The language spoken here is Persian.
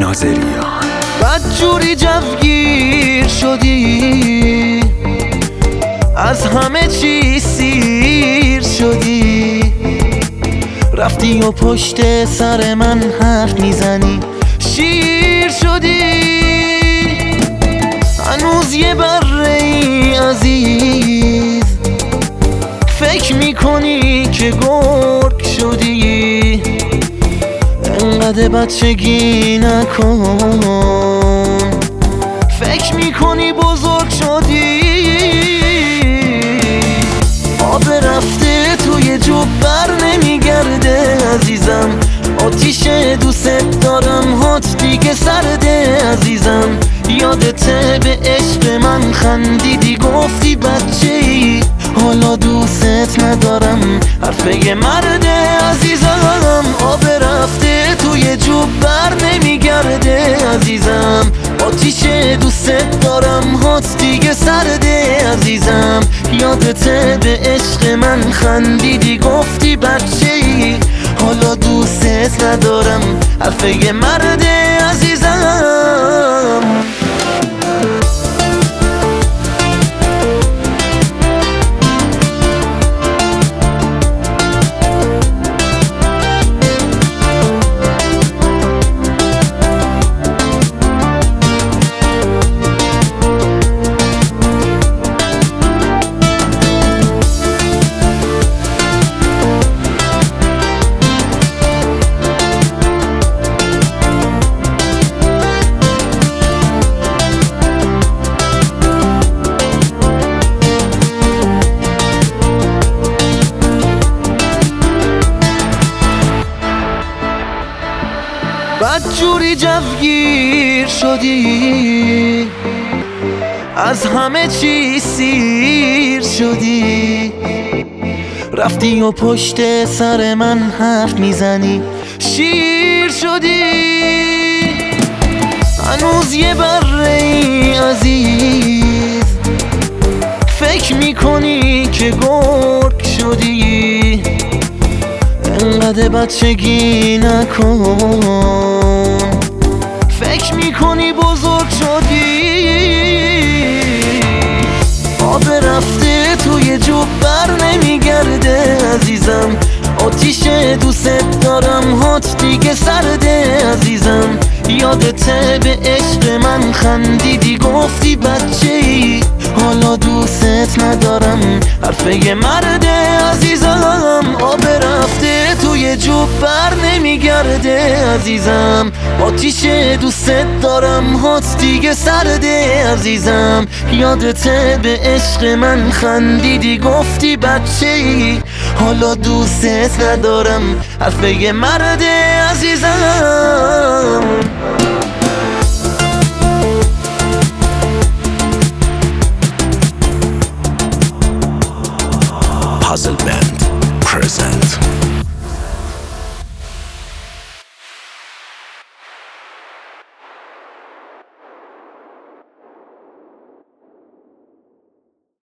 ناظریان. بدجوری جوگیر شدی، از همه چی سیر شدی، رفتی و پشت سر من حرف میزنی، شیر شدی. هنوز یه بره ای عزیز، فکر میکنی که گرگ شدی، انقدر بچگی نکن، فکر میکنی بزرگ شدی. آب رفته توی جوب بر نمیگرده عزیزم، آتیش دوست دارم هات دیگه سرده عزیزم. یادته به عشق من خندیدی گفتی بچه‌ای، حالا دوست ندارم، حرفه مرده عزیزم. آب رفته توی جوب بر نمیگرده عزیزم، آتیش دوست دارم هات دیگه سرده عزیزم. یادته به عشق من خندیدی گفتی بچه‌ای، حالا دوست ندارم، حرفه مرده عزیزم. بدجوری جوگیر شدی، از همه چی سیر شدی، رفتی و پشت سر من حرف میزنی، شیر شدی. هنوز یه بره ای عزیز، فکر میکنی که گرگ شدی، انقدر بچگی نکن، فکر میکنی بزرگ شدی. آب رفته توی جوب بر نمیگرده عزیزم، آتیش دوست دارم هات دیگه سرده عزیزم. یادته به عشق من خندیدی گفتی بچه‌ای، حالا دوست ندارم، حرفه مرده عزیزم. آب رفته توی جوب بر نمیگرده عزیزم، آتیش دوست دارم هات دیگه سرده عزیزم. یادته به عشق من خندیدی گفتی بچه‌ای، حالا دوست ندارم، حرفه مرده عزیزم. Puzzle Band present.